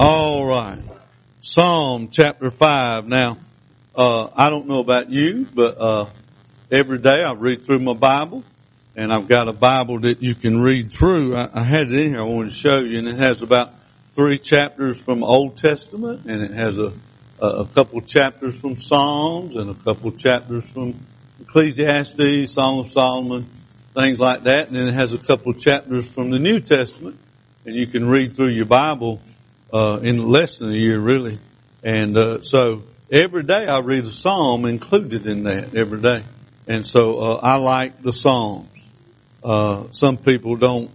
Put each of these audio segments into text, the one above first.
All right. Psalm chapter 5. Now, I don't know about you, but every day I read through my Bible, and I've got a Bible that you can read through. I had it in here. I wanted to show you, and it has about 3 chapters from Old Testament, and it has a couple chapters from Psalms, and a couple chapters from Ecclesiastes, Song of Solomon, things like that. And then it has a couple chapters from the New Testament, and you can read through your Bible in less than a year, really. And so every day I read a psalm included in that every day. And so I like the Psalms. Some people don't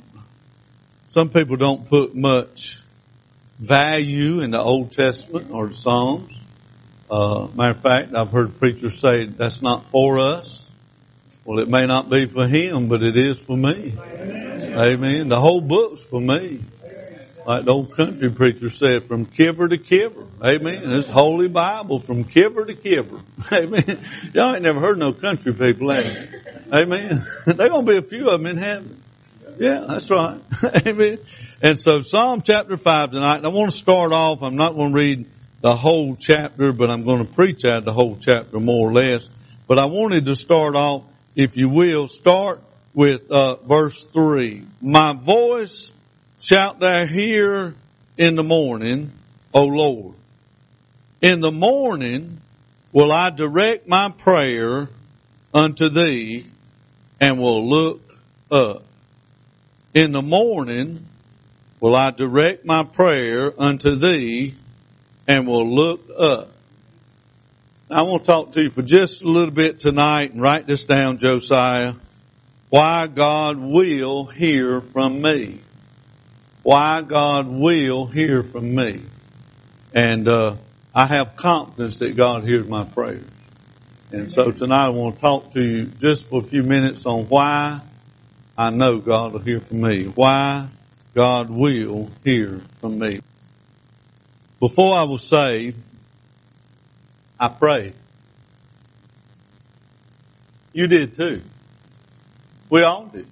put much value in the Old Testament or the Psalms. Matter of fact, I've heard preachers say that's not for us. Well, it may not be for him, but it is for me. Amen. The whole book's for me. Like the old country preacher said, from kiver to kiver. Amen. It's Holy Bible from kiver to kiver. Amen. Y'all ain't never heard no country people, have you? Amen. There's going to be a few of them in heaven. Yeah, that's right. Amen. And so Psalm chapter 5 tonight, and I want to start off, I'm not going to read the whole chapter, but I'm going to preach out the whole chapter more or less. But I wanted to start off, if you will, start with verse 3. My voice shalt thou hear in the morning, O Lord. In the morning will I direct my prayer unto thee, and will look up. In the morning will I direct my prayer unto thee, and will look up. Now, I want to talk to you for just a little bit tonight, and write this down, Josiah. Why God will hear from me. Why God will hear from me. And I have confidence that God hears my prayers. And so tonight I want to talk to you just for a few minutes on why I know God will hear from me. Why God will hear from me. Before I was saved, I prayed. You did too. We all did.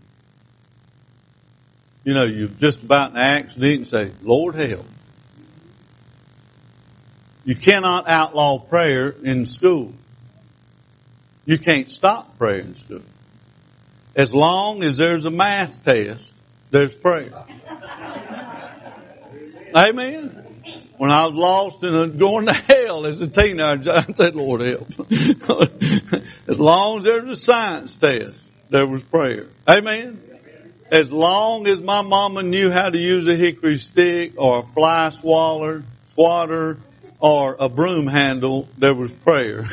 You know, you're just about in an accident and say, Lord help. You cannot outlaw prayer in school. You can't stop prayer in school. As long as there's a math test, there's prayer. Amen. When I was lost and going to hell as a teenager, I said, Lord help. As long as there's a science test, there was prayer. Amen. As long as my mama knew how to use a hickory stick or a fly swatter or a broom handle, there was prayer.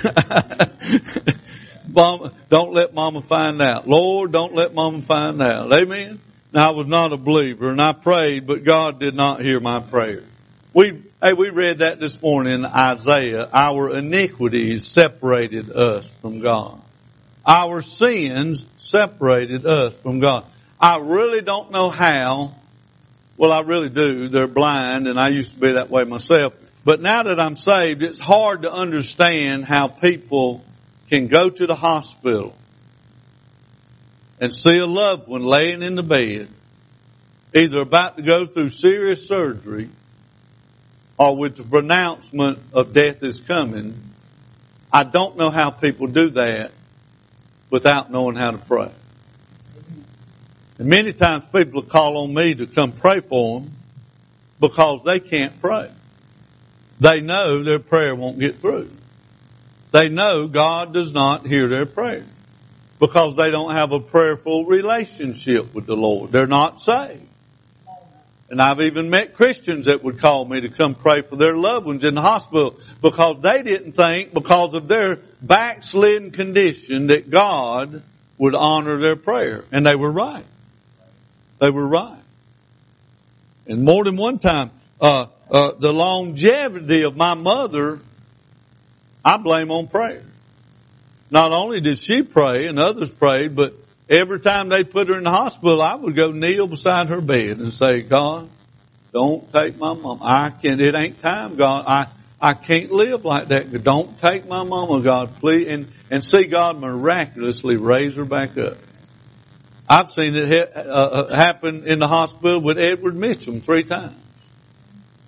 Mama, don't let mama find out. Lord, don't let mama find out. Amen. Now, I was not a believer and I prayed, but God did not hear my prayer. We read that this morning in Isaiah. Our iniquities separated us from God. Our sins separated us from God. I really don't know how. Well, I really do. They're blind, and I used to be that way myself. But now that I'm saved, it's hard to understand how people can go to the hospital and see a loved one laying in the bed, either about to go through serious surgery or with the pronouncement of death is coming. I don't know how people do that without knowing how to pray. And many times people call on me to come pray for them because they can't pray. They know their prayer won't get through. They know God does not hear their prayer because they don't have a prayerful relationship with the Lord. They're not saved. And I've even met Christians that would call me to come pray for their loved ones in the hospital because they didn't think, because of their backslidden condition, that God would honor their prayer. And they were right. They were right. And more than one time, the longevity of my mother, I blame on prayer. Not only did she pray and others prayed, but every time they put her in the hospital, I would go kneel beside her bed and say, God, don't take my mama. It ain't time, God. I can't live like that. Don't take my mama, God, please. And see God miraculously raise her back up. I've seen it happen in the hospital with Edward Mitchum 3 times.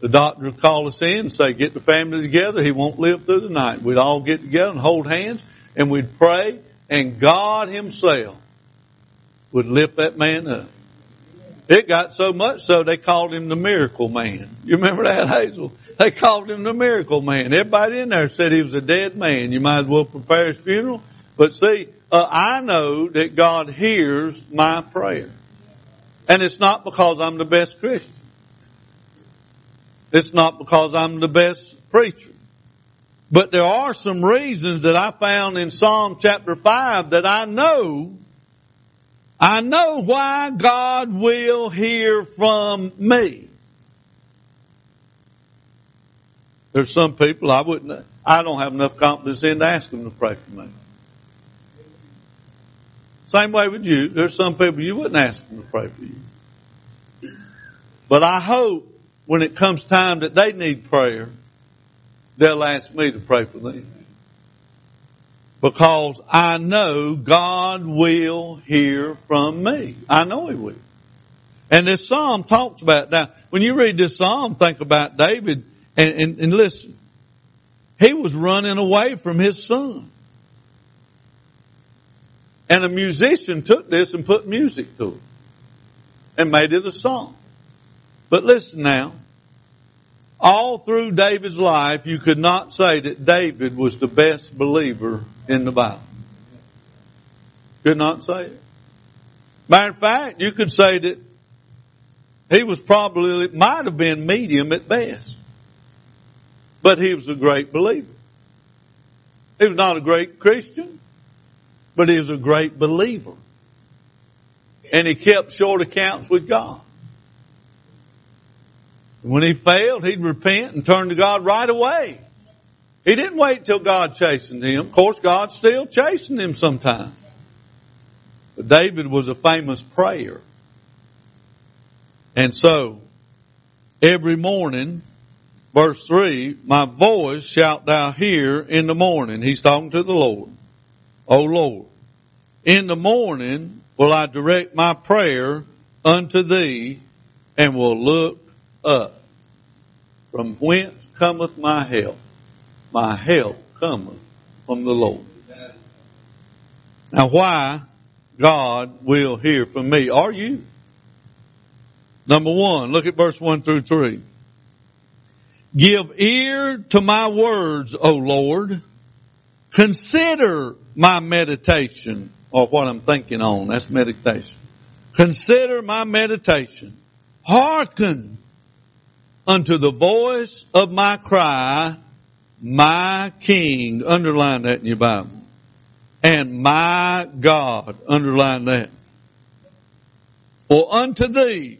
The doctor would call us in and say, get the family together. He won't live through the night. We'd all get together and hold hands and we'd pray, and God Himself would lift that man up. It got so much so they called him the Miracle Man. You remember that, Hazel? They called him the Miracle Man. Everybody in there said he was a dead man. You might as well prepare his funeral. But see, I know that God hears my prayer. And it's not because I'm the best Christian. It's not because I'm the best preacher. But there are some reasons that I found in Psalm chapter 5 that I know why God will hear from me. There's some people I don't have enough confidence in to ask them to pray for me. Same way with you. There's some people you wouldn't ask them to pray for you. But I hope when it comes time that they need prayer, they'll ask me to pray for them. Because I know God will hear from me. I know He will. And this psalm talks about that. When you read this psalm, think about David and listen. He was running away from his son. And a musician took this and put music to it. And made it a song. But listen now. All through David's life, you could not say that David was the best believer in the Bible. Could not say it. Matter of fact, you could say that he was probably, might have been medium at best. But he was a great believer. He was not a great Christian, but he was a great believer. And he kept short accounts with God. When he failed, he'd repent and turn to God right away. He didn't wait till God chastened him. Of course, God still chastened him sometimes. But David was a famous prayer. And so, every morning, verse 3, my voice shalt thou hear in the morning. He's talking to the Lord. O Lord, in the morning will I direct my prayer unto thee and will look up. From whence cometh my help? My help cometh from the Lord. Now why God will hear from me? Are you? Number 1, look at verse 1 through 3. Give ear to my words, O Lord. Consider my meditation, or what I'm thinking on. That's meditation. Consider my meditation. Hearken unto the voice of my cry, my King. Underline that in your Bible. And my God. Underline that. For unto thee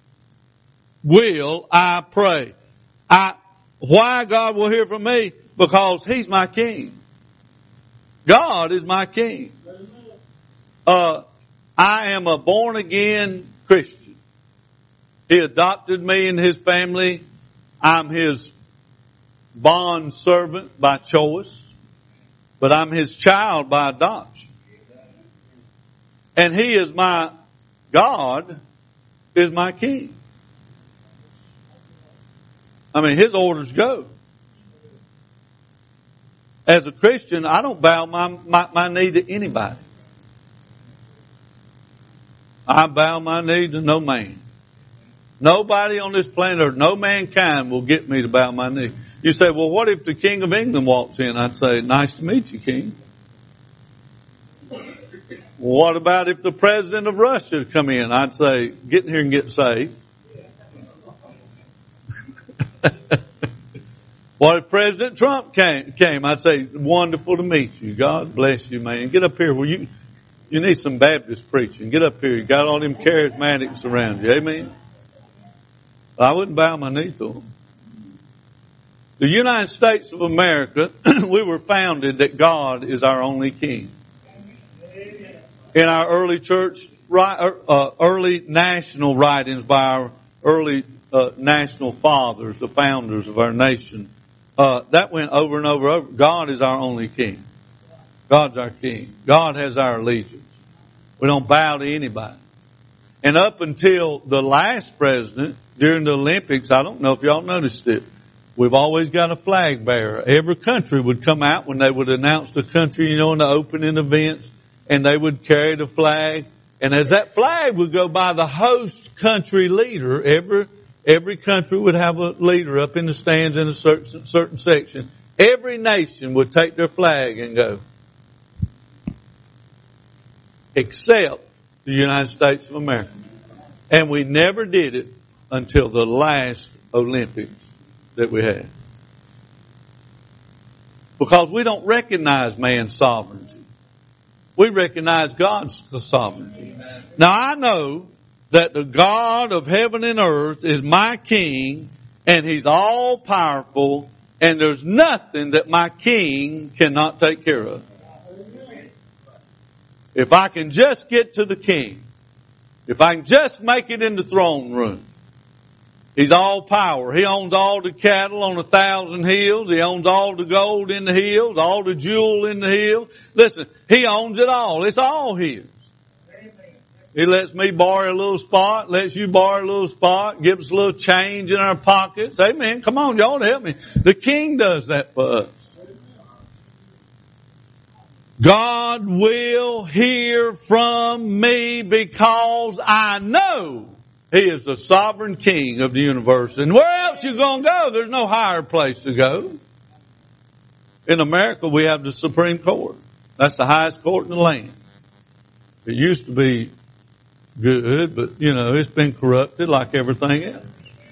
will I pray. Why God will hear from me? Because He's my King. God is my King. I am a born again Christian. He adopted me in His family. I'm His bond servant by choice. But I'm His child by adoption. And He is my God, is my King. I mean, His orders go. As a Christian, I don't bow my knee to anybody. I bow my knee to no man. Nobody on this planet or no mankind will get me to bow my knee. You say, well, what if the King of England walks in? I'd say, nice to meet you, King. What about if the President of Russia come in? I'd say, get in here and get saved. What if President Trump came? I'd say, wonderful to meet you. God bless you, man. Get up here. Well, you need some Baptist preaching. Get up here. You got all them charismatics around you. Amen. I wouldn't bow my knee to them. The United States of America, we were founded that God is our only King. In our early church, early national writings by our early national fathers, the founders of our nation, that went over and over. God is our only King. God's our King. God has our allegiance. We don't bow to anybody. And up until the last president, during the Olympics, I don't know if y'all noticed it, we've always got a flag bearer. Every country would come out when they would announce the country, in the opening events, and they would carry the flag. And as that flag would go by the host country leader, every country would have a leader up in the stands in a certain section. Every nation would take their flag and go. Except the United States of America. And we never did it until the last Olympics that we had. Because we don't recognize man's sovereignty. We recognize God's sovereignty. Now I know that the God of heaven and earth is my King, and He's all powerful, and there's nothing that my King cannot take care of. If I can just get to the King, if I can just make it in the throne room, He's all power. He owns all the cattle on 1,000 hills. He owns all the gold in the hills, all the jewel in the hills. Listen, He owns it all. It's all His. He lets me borrow a little spot, lets you borrow a little spot, gives us a little change in our pockets. Amen. Come on, y'all, help me. The King does that for us. God will hear from me because I know He is the sovereign King of the universe. And where else you going to go? There's no higher place to go. In America, we have the Supreme Court. That's the highest court in the land. It used to be good, but, it's been corrupted like everything else.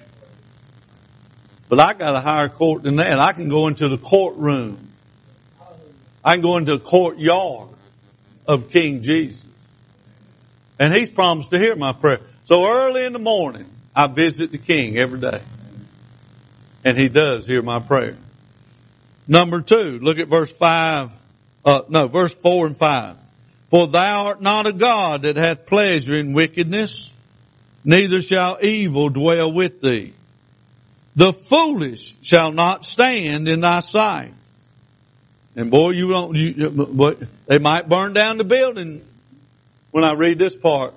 But I got a higher court than that. I can go into the courtroom. I can go into the courtyard of King Jesus. And He's promised to hear my prayer. So early in the morning, I visit the King every day. And He does hear my prayer. Number 2, look at verse 4 and 5. For Thou art not a God that hath pleasure in wickedness, neither shall evil dwell with Thee. The foolish shall not stand in Thy sight. And boy, they might burn down the building when I read this part.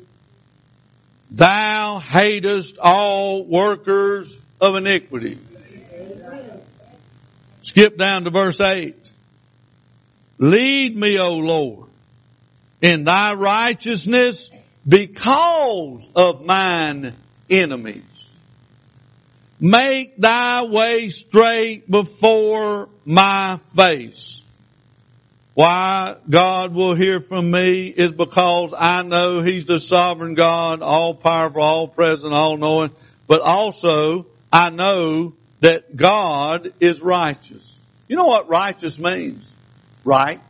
Thou hatest all workers of iniquity. Skip down to verse 8. Lead me, O Lord, in Thy righteousness because of mine enemies. Make Thy way straight before my face. Why God will hear from me is because I know He's the sovereign God, all powerful, all present, all knowing. But also, I know that God is righteous. You know what righteous means? Right.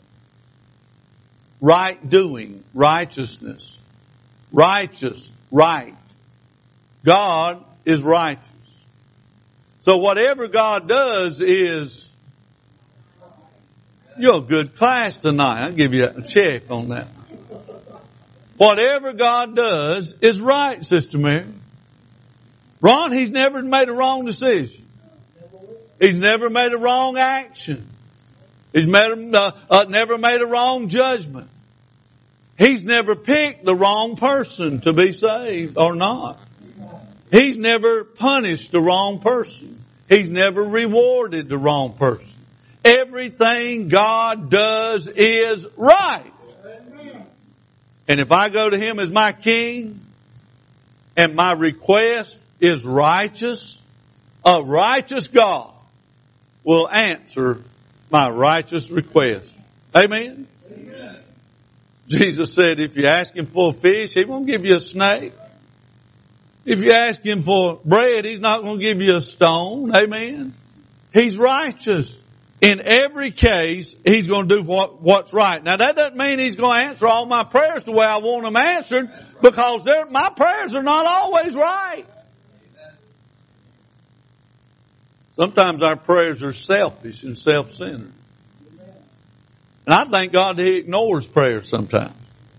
Right doing. Righteousness. Righteous. Right. God is righteous. So whatever God does is, you're a good class tonight. I'll give you a check on that. Whatever God does is right, Sister Mary. Ron, He's never made a wrong decision. He's never made a wrong action. He's never made a wrong judgment. He's never picked the wrong person to be saved or not. He's never punished the wrong person. He's never rewarded the wrong person. Everything God does is right. And if I go to Him as my King and my request is righteous, a righteous God will answer my righteous request. Amen? Amen. Jesus said if you ask Him for a fish, He won't give you a snake. If you ask Him for bread, He's not going to give you a stone. Amen? He's righteous. In every case, He's going to do what's right. Now that doesn't mean He's going to answer all my prayers the way I want them answered, because my prayers are not always right. Sometimes our prayers are selfish and self-centered. And I thank God that He ignores prayers sometimes.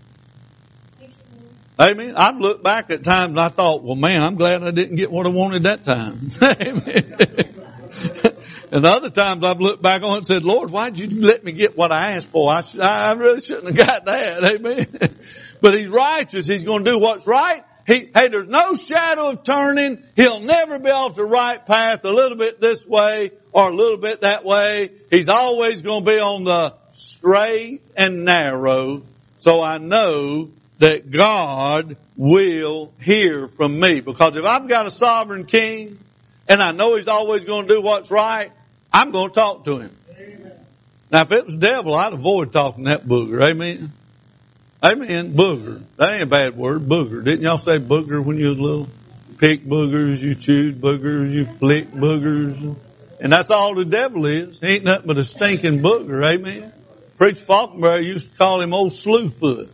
Amen. I've looked back at times and I thought, well, man, I'm glad I didn't get what I wanted that time. Amen. And other times I've looked back on it and said, Lord, why'd you let me get what I asked for? I really shouldn't have got that. Amen. But He's righteous. He's going to do what's right. Hey, there's no shadow of turning. He'll never be off the right path a little bit this way or a little bit that way. He's always going to be on the straight and narrow. So I know that God will hear from me. Because if I've got a sovereign king and I know He's always going to do what's right, I'm going to talk to Him. Amen. Now if it was the devil, I'd avoid talking to that booger. Amen. Amen. Booger. That ain't a bad word. Booger. Didn't y'all say booger when you was little? Pick boogers, you chewed boogers, you flick boogers. And that's all the devil is. He ain't nothing but a stinking booger. Amen. Preacher Falkenberg used to call him old slewfoot.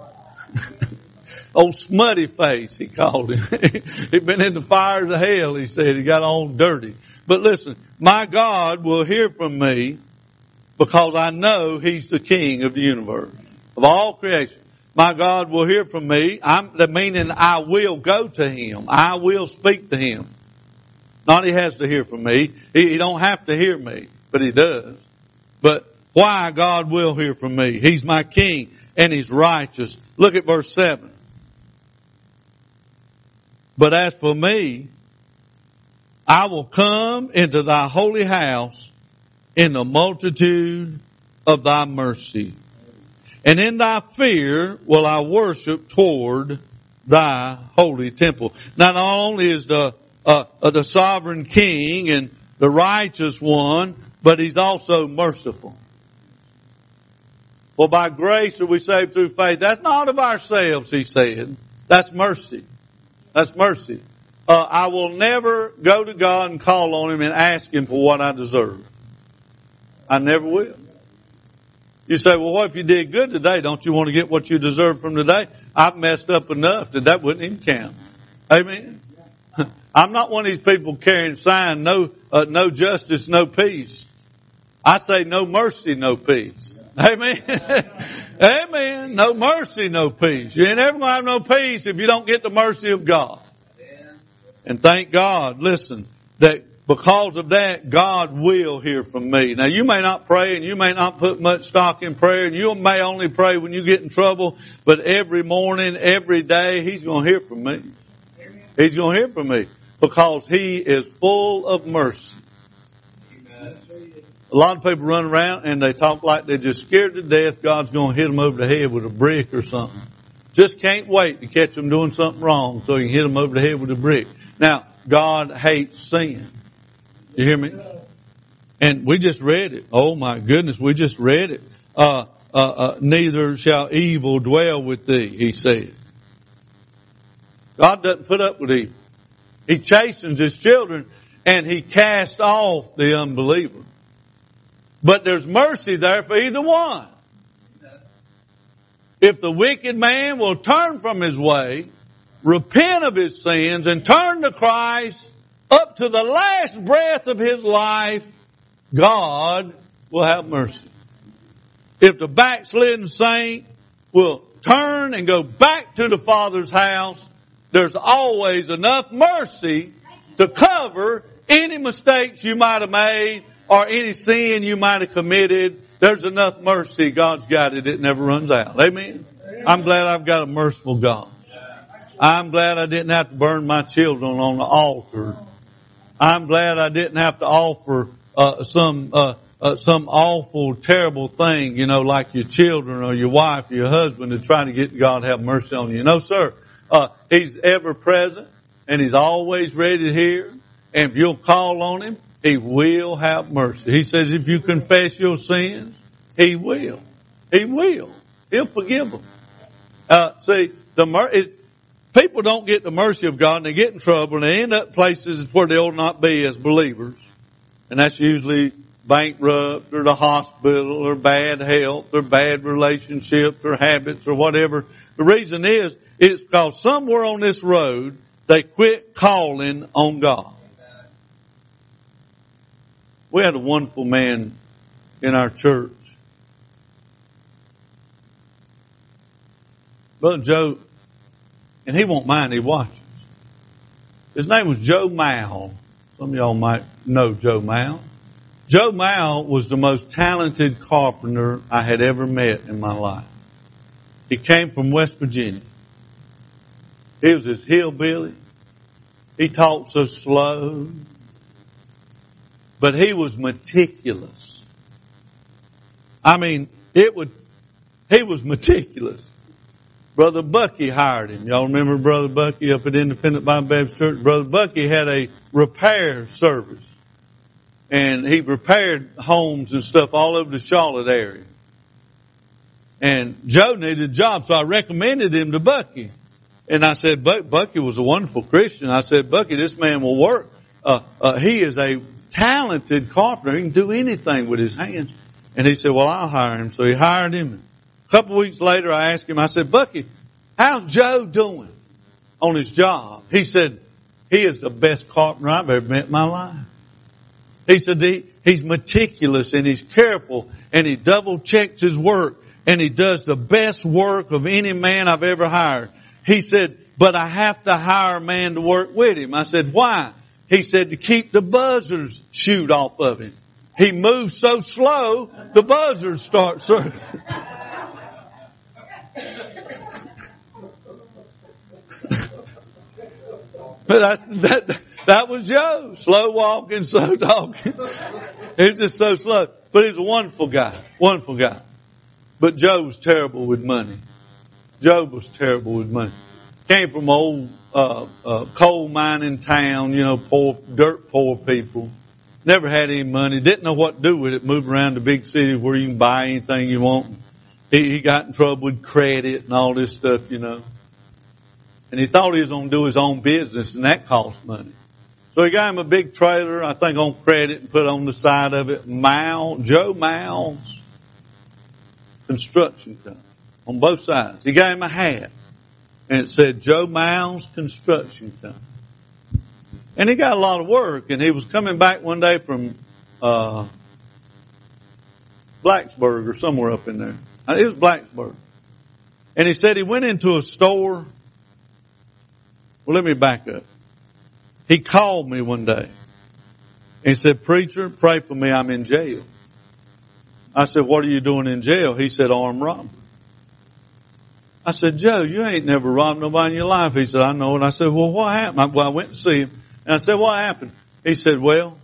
Old smutty face, he called him. He'd been in the fires of hell, he said. He got all dirty. But listen, my God will hear from me because I know He's the King of the universe, of all creation. My God will hear from me. Meaning I will go to Him. I will speak to Him. Not He has to hear from me. He don't have to hear me, but He does. But why God will hear from me? He's my King and He's righteous. Look at verse 7. But as for me, I will come into thy holy house in the multitude of thy mercy. And in thy fear will I worship toward thy holy temple. Now, not only is the sovereign king and the righteous one, but He's also merciful. Well, by grace are we saved through faith. That's not of ourselves, He said. That's mercy. That's mercy. I will never go to God and call on Him and ask Him for what I deserve. I never will. You say, well, what if you did good today? Don't you want to get what you deserve from today? I've messed up enough that wouldn't even count. Amen. I'm not one of these people carrying sign, no justice, no peace. I say no mercy, no peace. Amen. Amen. No mercy, no peace. You ain't ever going to have no peace if you don't get the mercy of God. And thank God, listen, that because of that, God will hear from me. Now, you may not pray and you may not put much stock in prayer and you may only pray when you get in trouble, but every morning, every day, He's going to hear from me. He's going to hear from me because He is full of mercy. A lot of people run around and they talk like they're just scared to death God's going to hit them over the head with a brick or something. Just can't wait to catch them doing something wrong so you can hit them over the head with a brick. Now, God hates sin. You hear me? And we just read it. Oh my goodness, we just read it. Neither shall evil dwell with thee, He said. God doesn't put up with evil. He chastens His children and He casts off the unbeliever. But there's mercy there for either one. If the wicked man will turn from his way, repent of his sins, and turn to Christ up to the last breath of his life, God will have mercy. If the backslidden saint will turn and go back to the Father's house, there's always enough mercy to cover any mistakes you might have made or any sin you might have committed. There's enough mercy. God's got it. It never runs out. Amen. I'm glad I've got a merciful God. I'm glad I didn't have to burn my children on the altar. I'm glad I didn't have to offer some awful, terrible thing, like your children or your wife or your husband to try to get God to have mercy on you. No, sir. He's ever present and He's always ready to hear. And if you'll call on Him, He will have mercy. He says if you confess your sins, He will. He will. He'll forgive them. People don't get the mercy of God and they get in trouble and they end up places where they ought not be as believers. And that's usually bankrupt or the hospital or bad health or bad relationships or habits or whatever. The reason is, it's because somewhere on this road they quit calling on God. We had a wonderful man in our church. Brother Joe, and he won't mind, he watches. His name was Joe Mao. Some of y'all might know Joe Mao. Joe Mao was the most talented carpenter I had ever met in my life. He came from West Virginia. He was this hillbilly. He talked so slow. But he was meticulous. I mean, he was meticulous. Brother Bucky hired him. Y'all remember Brother Bucky up at Independent Bible Baptist Church? Brother Bucky had a repair service. And he repaired homes and stuff all over the Charlotte area. And Joe needed a job, so I recommended him to Bucky. And I said, Bucky was a wonderful Christian. I said, Bucky, this man will work. He is a talented carpenter. He can do anything with his hands. And he said, well, I'll hire him. So he hired him. A couple of weeks later, I asked him, I said, Bucky, how's Joe doing on his job? He said, he is the best carpenter I've ever met in my life. He said he's meticulous and he's careful and he double checks his work and he does the best work of any man I've ever hired. He said, but I have to hire a man to work with him. I said, why? He said, to keep the buzzers shoot off of him. He moves so slow, the buzzers start circling. But that was Joe. Slow walking, slow talking. He was just so slow. But he was a wonderful guy. Wonderful guy. But Joe was terrible with money. Job was terrible with money. Came from old coal mining town, dirt poor people. Never had any money. Didn't know what to do with it. Moved around to big cities where you can buy anything you want. He got in trouble with credit and all this stuff, And he thought he was going to do his own business, and that cost money. So he got him a big trailer, I think on credit, and put on the side of it, Joe Miles Construction Company, on both sides. He got him a hat, and it said Joe Miles Construction Company. And he got a lot of work, and he was coming back one day from Blacksburg or somewhere up in there. It was Blacksburg. And he said he went into a store. Well, let me back up. He called me one day. He said, preacher, pray for me. I'm in jail. I said, what are you doing in jail? He said, armed robbery. I said, Joe, you ain't never robbed nobody in your life. He said, I know. And I said, well, what happened? Well, I went to see him. And I said, what happened? He said, well,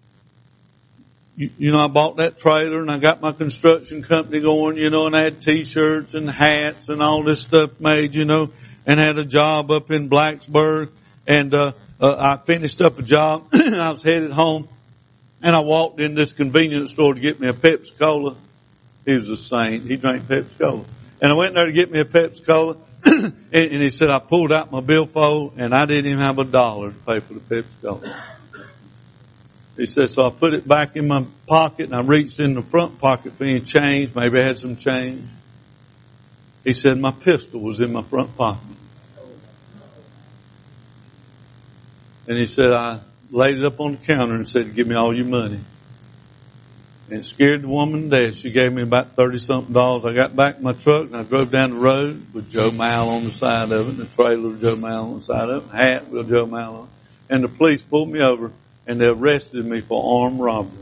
I bought that trailer and I got my construction company going, and I had t-shirts and hats and all this stuff made, and had a job up in Blacksburg. And I finished up a job. I was headed home and I walked in this convenience store to get me a Pepsi Cola. He was a saint. He drank Pepsi Cola. And I went there to get me a Pepsi Cola. and he said, I pulled out my billfold and I didn't even have $1 to pay for the Pepsi Cola. He said, so I put it back in my pocket and I reached in the front pocket for any change. Maybe I had some change. He said, my pistol was in my front pocket. And he said, I laid it up on the counter and said, give me all your money. And it scared the woman to death. She gave me about $30-something. I got back in my truck and I drove down the road with Joe Mal on the side of it, and the trailer with Joe Mal on the side of it, hat with Joe Mal on it. And the police pulled me over and they arrested me for armed robbery.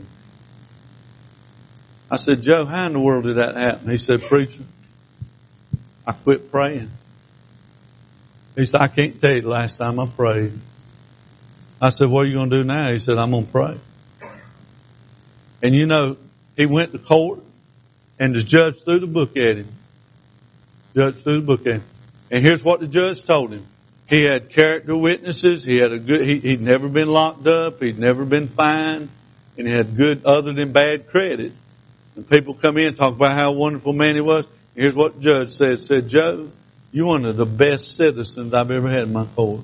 I said, Joe, how in the world did that happen? He said, preacher, I quit praying. He said, I can't tell you the last time I prayed. I said, what are you going to do now? He said, I'm going to pray. And he went to court and the judge threw the book at him. And here's what the judge told him. He had character witnesses. He'd never been locked up. He'd never been fined. And he had good other than bad credit. And people come in and talk about how wonderful man he was. And here's what the judge said. Said, Joe, you're one of the best citizens I've ever had in my court.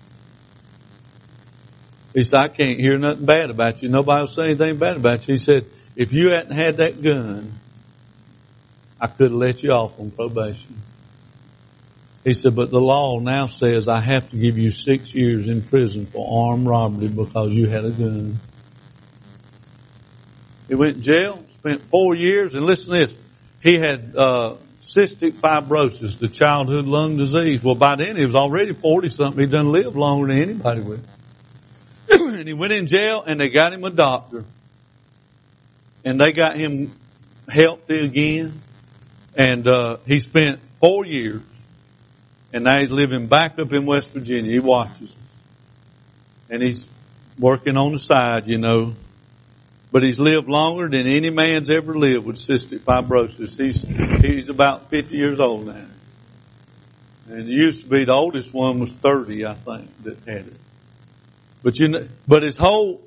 He said, I can't hear nothing bad about you. Nobody will say anything bad about you. He said, if you hadn't had that gun, I could have let you off on probation. He said, but the law now says I have to give you 6 years in prison for armed robbery because you had a gun. He went to jail, spent 4 years, and listen to this. He had cystic fibrosis, the childhood lung disease. Well, by then he was already 40-something. He'd done lived longer than anybody would. And he went in jail and they got him a doctor. And they got him healthy again. And he spent 4 years. And now he's living back up in West Virginia. He watches. And he's working on the side, you know. But he's lived longer than any man's ever lived with cystic fibrosis. He's about 50 years old now. And it used to be the oldest one was 30, I think, that had it. But you know, but his whole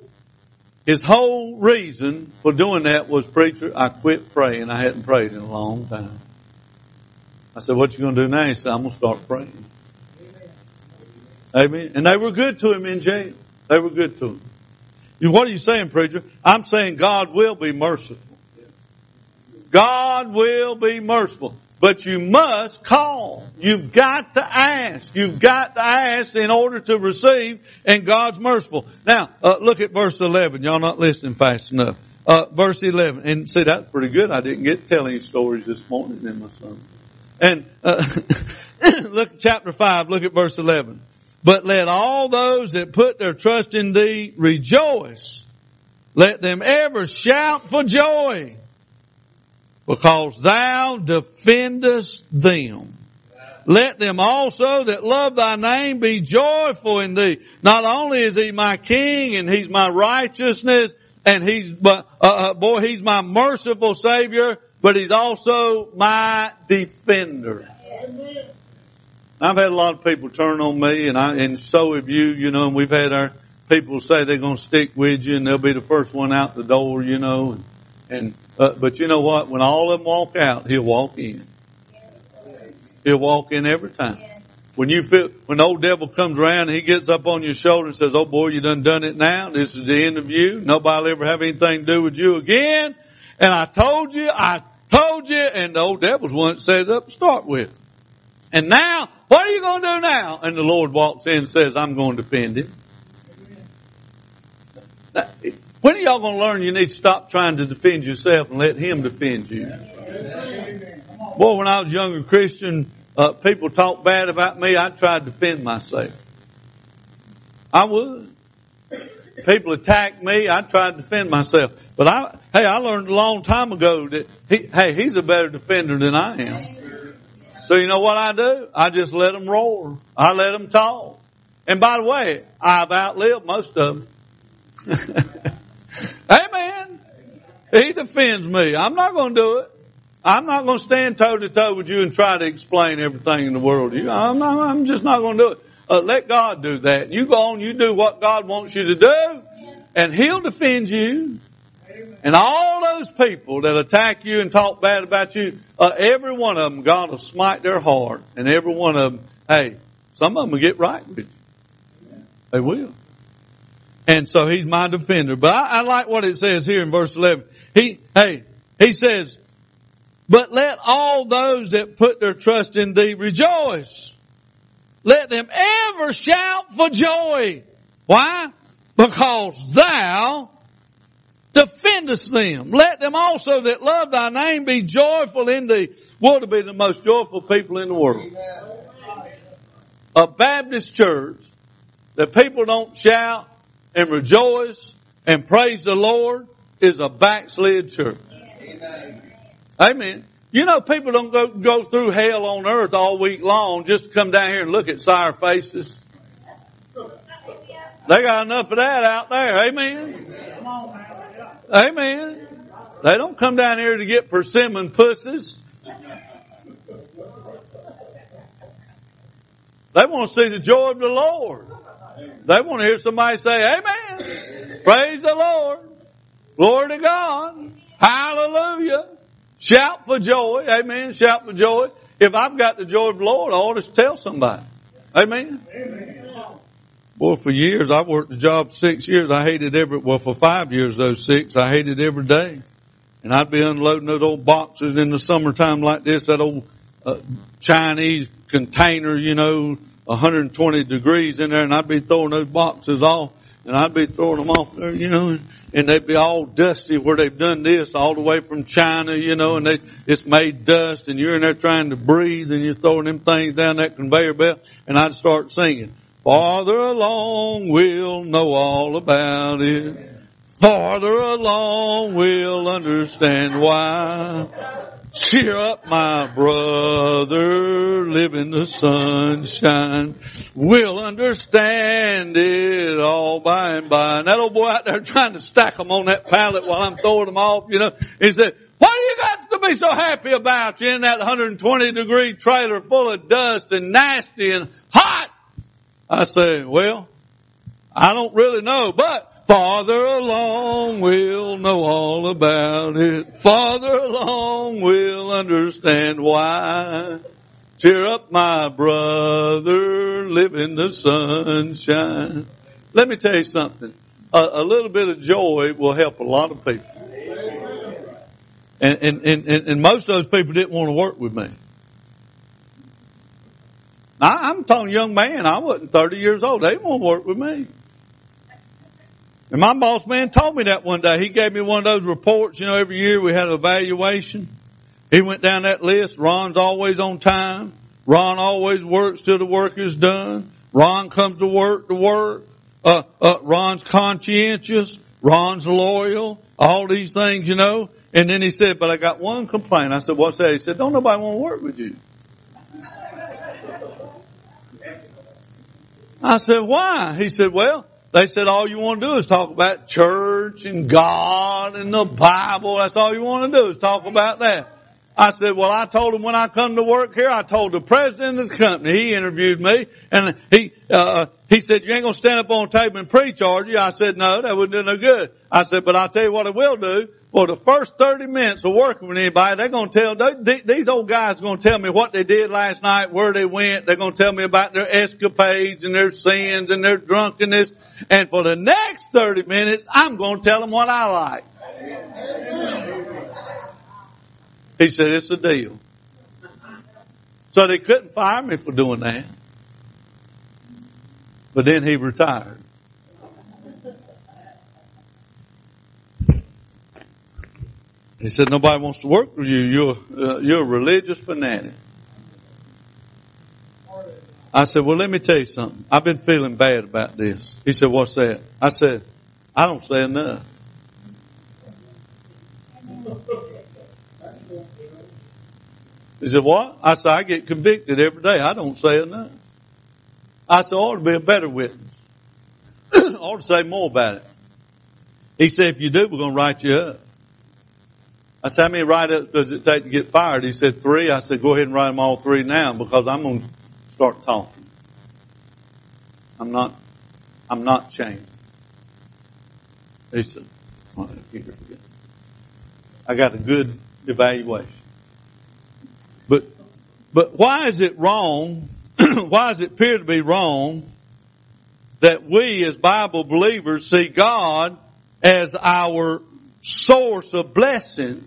reason for doing that was, preacher, I quit praying. I hadn't prayed in a long time. I said, what you going to do now? He said, I'm going to start praying. Amen. And they were good to him in jail. They were good to him. What are you saying, preacher? I'm saying God will be merciful. God will be merciful. But you must call. You've got to ask. You've got to ask in order to receive, and God's merciful. Now, look at verse 11. Y'all not listening fast enough. Verse 11. And see, that's pretty good. I didn't get to tell any stories this morning in my sermon. And look at chapter 5. Look at verse 11. But let all those that put their trust in thee rejoice. Let them ever shout for joy, because thou defendest them. Let them also that love thy name be joyful in thee. Not only is he my king and he's my righteousness and he's my merciful Savior, but he's also my defender. I've had a lot of people turn on me, and so have you, you know, and we've had our people say they're going to stick with you and they'll be the first one out the door, you know, but you know what? When all of them walk out, he'll walk in. He'll walk in every time. When the old devil comes around and he gets up on your shoulder and says, oh boy, you done it now. This is the end of you. Nobody will ever have anything to do with you again. And I told you, and the old devil's one that set it up to start with. And now, what are you going to do now? And the Lord walks in and says, I'm going to defend him. Now, when are y'all going to learn you need to stop trying to defend yourself and let him defend you? Boy, when I was a younger Christian, people talked bad about me. I tried to defend myself. I would. People attacked me. I tried to defend myself. But I learned a long time ago that he's a better defender than I am. So you know what I do? I just let them roar. I let them talk. And by the way, I've outlived most of them. Amen. He defends me. I'm not going to do it. I'm not going to stand toe to toe with you and try to explain everything in the world to you. I'm just not going to do it. Let God do that. You go on, you do what God wants you to do, and he'll defend you. And all those people that attack you and talk bad about you, every one of them, God will smite their heart. And every one of them, some of them will get right with you. They will. And so he's my defender. But I like what it says here in verse 11. He says, but let all those that put their trust in thee rejoice. Let them ever shout for joy. Why? Because thou defendest them. Let them also that love thy name be joyful in thee. We're to be the most joyful people in the world. A Baptist church that people don't shout and rejoice and praise the Lord is a backslid church. Amen. You know, people don't go through hell on earth all week long just to come down here and look at sour faces. They got enough of that out there. Amen. Amen. They don't come down here to get persimmon pussies. They want to see the joy of the Lord. They want to hear somebody say, amen. Praise the Lord. Glory to God. Hallelujah. Shout for joy. Amen. Shout for joy. If I've got the joy of the Lord, I ought to tell somebody. Amen. Boy, for years, I worked the job 6 years. I hated for 5 years, those 6, I hated every day. And I'd be unloading those old boxes in the summertime like this, that old Chinese container, 120 degrees in there, and I'd be throwing those boxes off, and I'd be throwing them off there, and they'd be all dusty where they've done this all the way from China, and it's made dust, and you're in there trying to breathe, and you're throwing them things down that conveyor belt, and I'd start singing. Farther along, we'll know all about it. Farther along, we'll understand why. Cheer up, my brother, live in the sunshine. We'll understand it all by and by. And that old boy out there trying to stack them on that pallet while I'm throwing them off, he said, what do you got to be so happy about? You're in that 120-degree trailer full of dust and nasty and hot. I say, well, I don't really know, but farther along we'll know all about it. Farther along we'll understand why. Cheer up, my brother, live in the sunshine. Let me tell you something. A little bit of joy will help a lot of people. And most of those people didn't want to work with me. I'm talking young man. I wasn't 30 years old. They didn't want to work with me. And my boss man told me that one day. He gave me one of those reports, every year we had an evaluation. He went down that list. Ron's always on time. Ron always works till the work is done. Ron comes to work. Ron's conscientious. Ron's loyal. All these things, And then he said, but I got one complaint. I said, what's that? He said, don't nobody want to work with you. I said, why? He said, well, they said all you want to do is talk about church and God and the Bible. That's all you want to do is talk about that. I said, well, I told him when I come to work here, I told the president of the company, he interviewed me, and he said, you ain't going to stand up on a table and preach, are you? I said, no, that wouldn't do no good. I said, but I'll tell you what it will do. For the first 30 minutes of working with anybody, they're going to tell, these old guys are going to tell me what they did last night, where they went. They're going to tell me about their escapades and their sins and their drunkenness. And for the next 30 minutes, I'm going to tell them what I like. He said, it's a deal. So they couldn't fire me for doing that. But then he retired. He said, nobody wants to work with you. You're a religious fanatic. I said, well, let me tell you something. I've been feeling bad about this. He said, what's that? I said, I don't say enough. He said, what? I said, I get convicted every day. I don't say enough. I said, I ought to be a better witness. I ought to say more about it. He said, if you do, we're going to write you up. I said, how many write-ups does it take to get fired? He said, 3. I said, go ahead and write them all 3 now because I'm going to start talking. I'm not changing. He said, I got a good evaluation. But why is it wrong? Why does it appear to be wrong that we as Bible believers see God as our source of blessings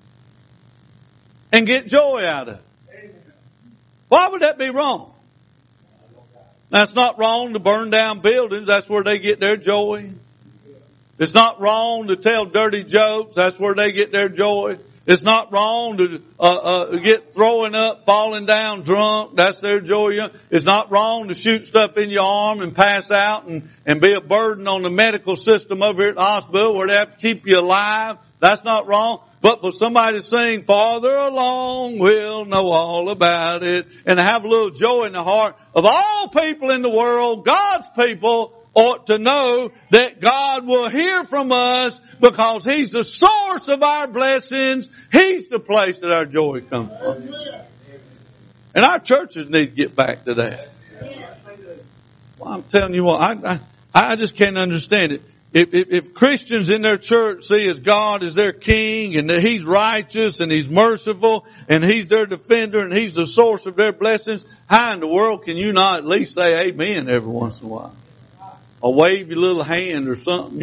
and get joy out of it? Why would that be wrong? Now, it's not wrong to burn down buildings. That's where they get their joy. It's not wrong to tell dirty jokes. That's where they get their joy. It's not wrong to get throwing up, falling down drunk. That's their joy. It's not wrong to shoot stuff in your arm and pass out and be a burden on the medical system over here at the hospital where they have to keep you alive. That's not wrong. But for somebody to sing, farther along, we'll know all about it, and have a little joy in the heart of all people in the world, God's people, ought to know that God will hear from us because He's the source of our blessings. He's the place that our joy comes from. And our churches need to get back to that. Well, I'm telling you what, I just can't understand it. If Christians in their church see as God as their king and that He's righteous and He's merciful and He's their defender and He's the source of their blessings, how in the world can you not at least say amen every once in a while? Or wave your little hand or something,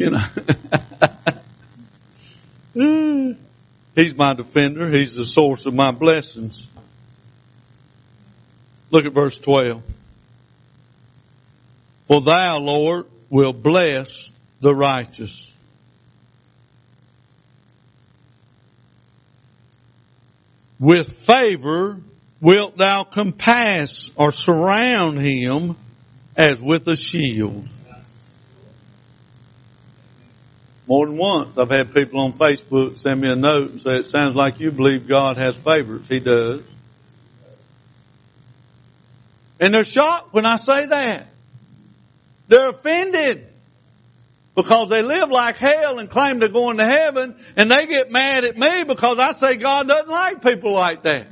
He's my defender. He's the source of my blessings. Look at verse 12. For Thou, Lord, will bless the righteous. With favor wilt Thou compass or surround him as with a shield. More than once, I've had people on Facebook send me a note and say, it sounds like you believe God has favorites. He does. And they're shocked when I say that. They're offended because they live like hell and claim they're going to heaven, and they get mad at me because I say God doesn't like people like that.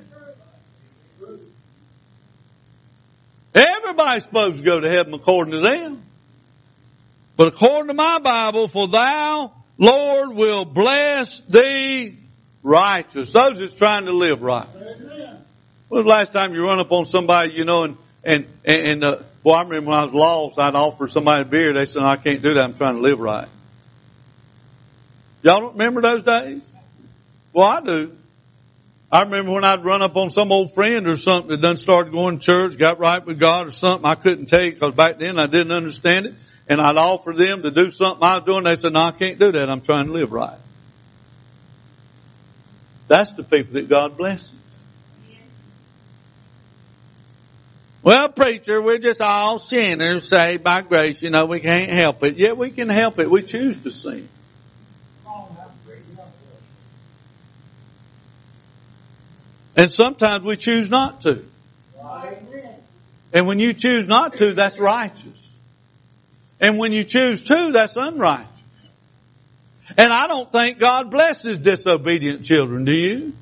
Everybody's supposed to go to heaven according to them. But according to my Bible, for thou, Lord, will bless thee righteous. Those that's trying to live right. When was the last time you run up on somebody, well, I remember when I was lost, I'd offer somebody a beer. They said, no, I can't do that. I'm trying to live right. Y'all don't remember those days? Well, I do. I remember when I'd run up on some old friend or something that done started going to church, got right with God or something. I couldn't tell you because back then I didn't understand it. And I'd offer them to do something I was doing. They said, no, I can't do that. I'm trying to live right. That's the people that God blesses. Well, preacher, we're just all sinners saved by grace. We can't help it. Yeah, we can help it. We choose to sin. And sometimes we choose not to. And when you choose not to, that's righteous. And when you choose to, that's unrighteous. And I don't think God blesses disobedient children, do you?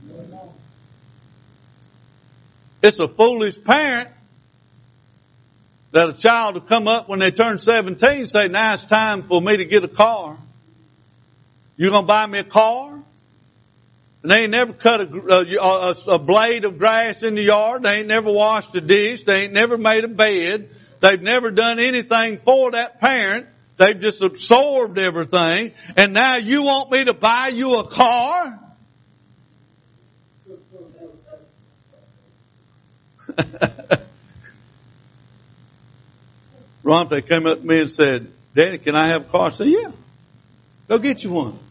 It's a foolish parent that a child will come up when they turn 17 and say, now it's time for me to get a car. You going to buy me a car? And they ain't never cut a blade of grass in the yard. They ain't never washed a dish. They ain't never made a bed. They've never done anything for that parent. They've just absorbed everything. And now you want me to buy you a car? Ron, they came up to me and said, Daddy, can I have a car? I said, yeah. Go get you one.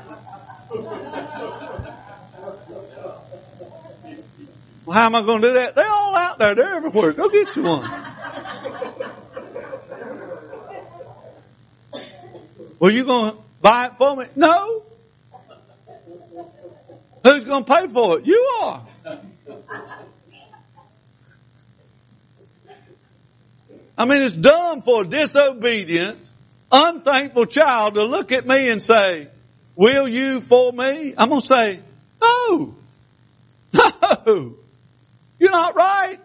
Well, how am I going to do that? They're all out there. They're everywhere. Go get you one. Well, you going to buy it for me? No. Who's going to pay for it? You are. I mean, it's dumb for a disobedient, unthankful child to look at me and say, will you for me? I'm going to say, no. No. You're not right.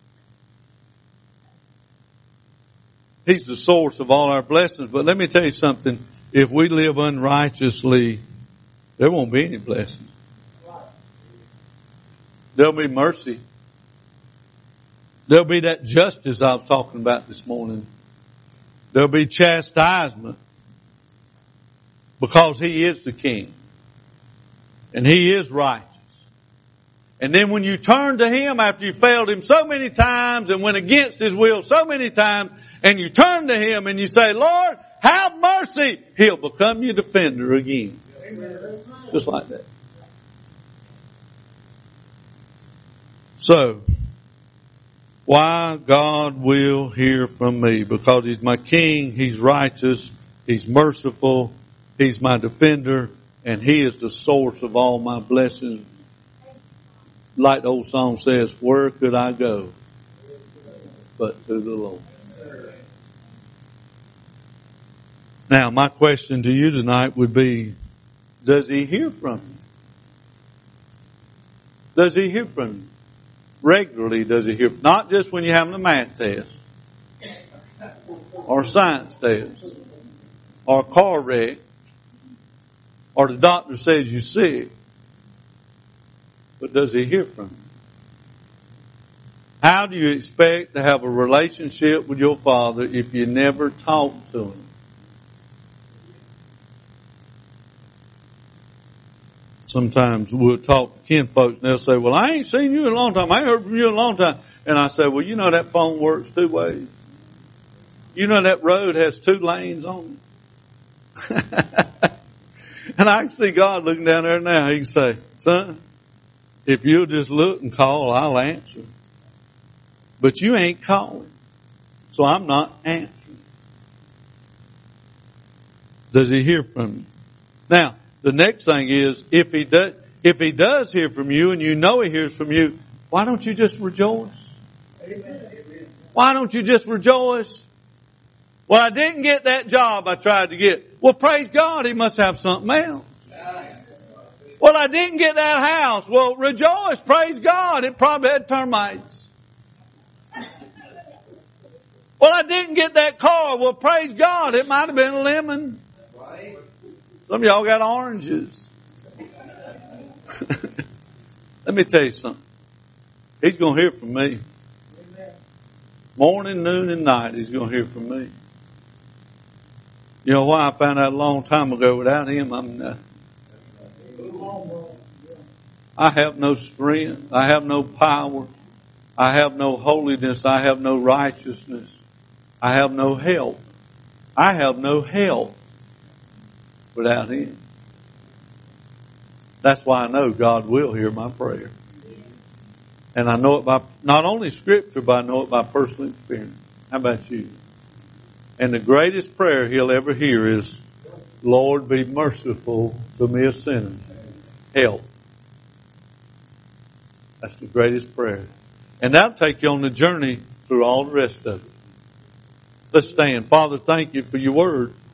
He's the source of all our blessings. But let me tell you something. If we live unrighteously, there won't be any blessings. There'll be mercy. There'll be that justice I was talking about this morning. There'll be chastisement. Because He is the King. And He is righteous. And then when you turn to Him after you failed Him so many times and went against His will so many times, and you turn to Him and you say, Lord, have mercy, He'll become your defender again. Just like that. So, why God will hear from me? Because He's my King, He's righteous, He's merciful, He's my defender, and He is the source of all my blessings. Like the old song says, where could I go but to the Lord? Now, my question to you tonight would be, does He hear from you? Does He hear from you? Regularly does He hear? Not just when you're having a math test, or a science test, or a car wreck, or the doctor says you're sick. But does He hear from you? How do you expect to have a relationship with your Father if you never talk to Him? Sometimes we'll talk to kinfolks and they'll say, well, I ain't seen you in a long time. I ain't heard from you in a long time. And I say, well, you know that phone works two ways. You know that road has two lanes on it. And I can see God looking down there now. He can say, son, if you'll just look and call, I'll answer. But you ain't calling. So I'm not answering. Does He hear from you? Now, the next thing is, if He does hear from you and you know He hears from you, why don't you just rejoice? Amen. Why don't you just rejoice? Well, I didn't get that job I tried to get. Well, praise God, He must have something else. Well, I didn't get that house. Well, rejoice, praise God, it probably had termites. Well, I didn't get that car. Well, praise God, it might have been a lemon. Some of y'all got oranges. Let me tell you something. He's going to hear from me. Morning, noon, and night, He's going to hear from me. You know why? I found out a long time ago, without Him, I have no strength. I have no power. I have no holiness. I have no righteousness. I have no help. I have no help without Him. That's why I know God will hear my prayer. And I know it by not only Scripture, but I know it by personal experience. How about you? And the greatest prayer He'll ever hear is, Lord, be merciful to me, a sinner. Help. That's the greatest prayer. And that'll take you on the journey through all the rest of it. Let's stand. Father, thank You for Your word.